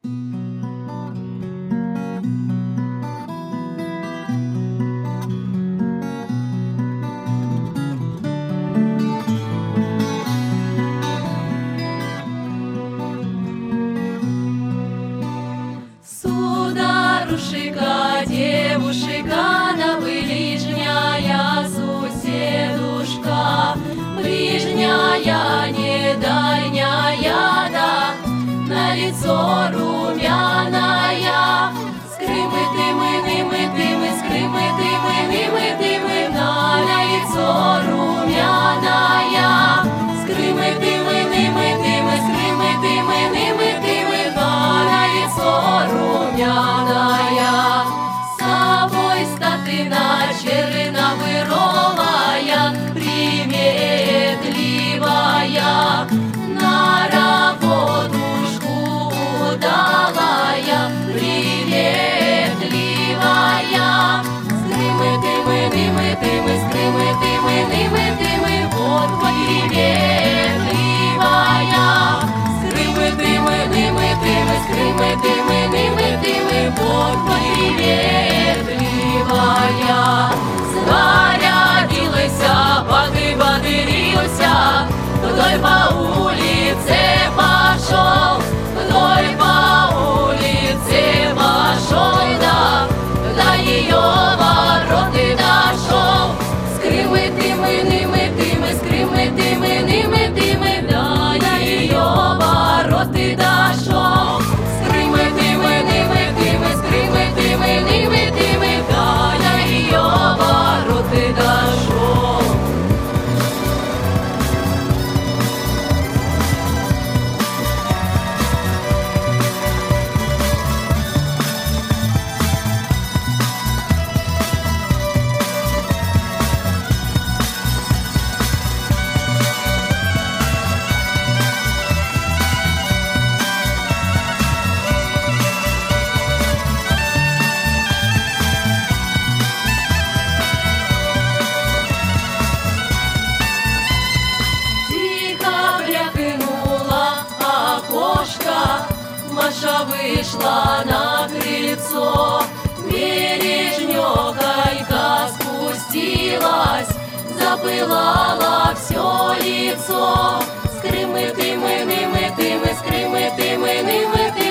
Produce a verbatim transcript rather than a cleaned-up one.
Сударушка, девушка, да ближняя суседушка, ближняя, не дальняя, да, на лицо румяная. Скрымы-ты-мы-ны-мы-ты-мы, скрымы-ты-мы-ны-мы-ты-мы, на лицо румяная. Скрымы-ты-мы-ны-мы-ты-мы, скрымы-ты-мы-ны-мы-ты-мы, на лицо румяная. С собой статына черновыровая, приметливая, на работушку удалая, приветливая. Скрымы-ты-мы-ны-мы-ты-мы, скрымы-ты-мы-ны-мы-ты-мы, вот приветливая. Скрымы-ты-мы-ны-мы-ты-мы, скрымы-ты-мы-ны-мы-ты-мы, вот приветливая. Зарядилася, подыбодырился, вдоль по улице пошел, вдоль по улице пошел, да, до ее ворот и дошел. Скрымы-ты-мы-ны-мы-ты-мы, скрымы-ты-мы-ны-мы-ты-мы, до ее ворот и дошел. Скрымы-ты-мы-ны-мы-ты-мы, скрымы-ты-мы-ны-мы-ты-мы, до ее ворот и дошел. Маша вышла на крыльцо, бережнёхонько спустилась, запылало все лицо. Скрымы-ты-мы-ны-мы-ты-мы, скрымы-ты-мы-ны-мы-ты-мы,